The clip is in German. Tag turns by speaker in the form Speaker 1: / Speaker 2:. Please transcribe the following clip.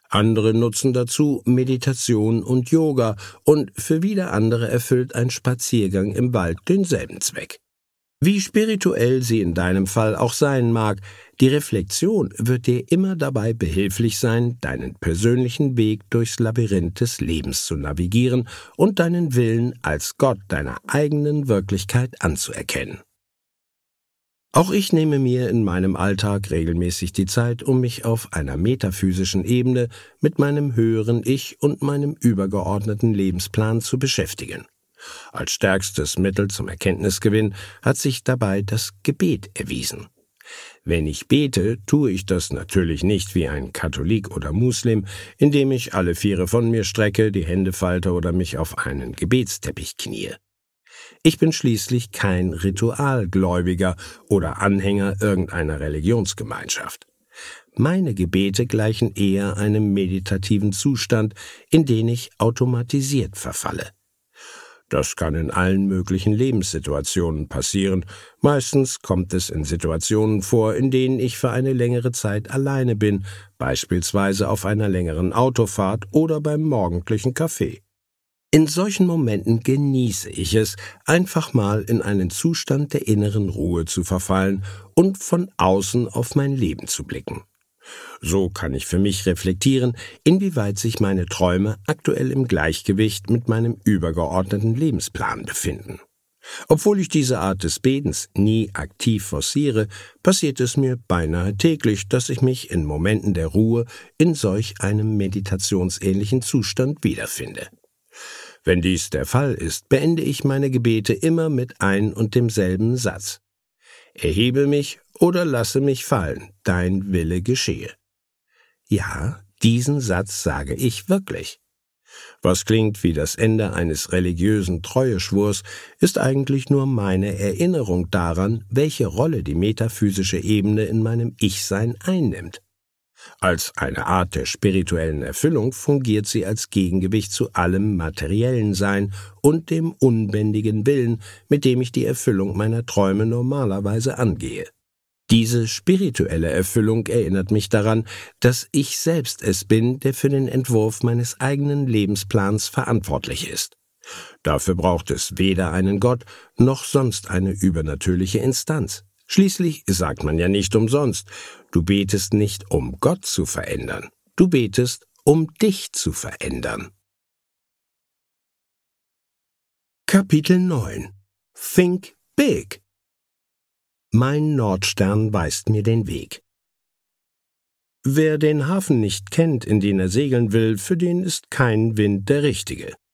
Speaker 1: Andere nutzen dazu Meditation und Yoga und für wieder andere erfüllt ein Spaziergang im Wald denselben Zweck. Wie spirituell sie in deinem Fall auch sein mag, die Reflexion wird dir immer dabei behilflich sein, deinen persönlichen Weg durchs Labyrinth des Lebens zu navigieren und deinen Willen als Gott deiner eigenen Wirklichkeit anzuerkennen. Auch ich nehme mir in meinem Alltag regelmäßig die Zeit, um mich auf einer metaphysischen Ebene mit meinem höheren Ich und meinem übergeordneten Lebensplan zu beschäftigen. Als stärkstes Mittel zum Erkenntnisgewinn hat sich dabei das Gebet erwiesen. Wenn ich bete, tue ich das natürlich nicht wie ein Katholik oder Muslim, indem ich alle Viere von mir strecke, die Hände falte oder mich auf einen Gebetsteppich kniee. Ich bin schließlich kein Ritualgläubiger oder Anhänger irgendeiner Religionsgemeinschaft. Meine Gebete gleichen eher einem meditativen Zustand, in den ich automatisiert verfalle. Das kann in allen möglichen Lebenssituationen passieren. Meistens kommt es in Situationen vor, in denen ich für eine längere Zeit alleine bin, beispielsweise auf einer längeren Autofahrt oder beim morgendlichen Kaffee. In solchen Momenten genieße ich es, einfach mal in einen Zustand der inneren Ruhe zu verfallen und von außen auf mein Leben zu blicken. So kann ich für mich reflektieren, inwieweit sich meine Träume aktuell im Gleichgewicht mit meinem übergeordneten Lebensplan befinden. Obwohl ich diese Art des Betens nie aktiv forciere, passiert es mir beinahe täglich, dass ich mich in Momenten der Ruhe in solch einem meditationsähnlichen Zustand wiederfinde. Wenn dies der Fall ist, beende ich meine Gebete immer mit ein und demselben Satz: Erhebe mich oder lasse mich fallen, dein Wille geschehe. Ja, diesen Satz sage ich wirklich. Was klingt wie das Ende eines religiösen Treueschwurs, ist eigentlich nur meine Erinnerung daran, welche Rolle die metaphysische Ebene in meinem Ich-Sein einnimmt. Als eine Art der spirituellen Erfüllung fungiert sie als Gegengewicht zu allem materiellen Sein und dem unbändigen Willen, mit dem ich die Erfüllung meiner Träume normalerweise angehe. Diese spirituelle Erfüllung erinnert mich daran, dass ich selbst es bin, der für den Entwurf meines eigenen Lebensplans verantwortlich ist. Dafür braucht es weder einen Gott noch sonst eine übernatürliche Instanz. Schließlich sagt man ja nicht umsonst, du betest nicht, um Gott zu verändern, du betest, um dich zu verändern. Kapitel 9 Think Big. Mein Nordstern weist mir den Weg. Wer den Hafen nicht kennt, in den er segeln will, für den ist kein Wind der richtige.